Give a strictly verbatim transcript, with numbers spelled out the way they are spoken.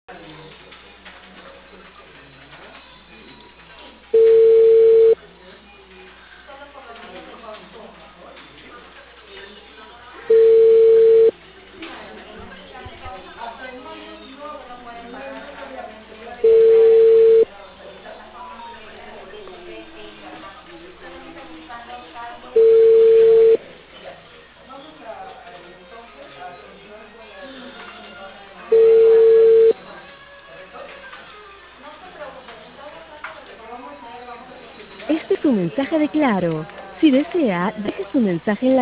Este es un mensaje de Claro. Si desea, deje su mensaje en la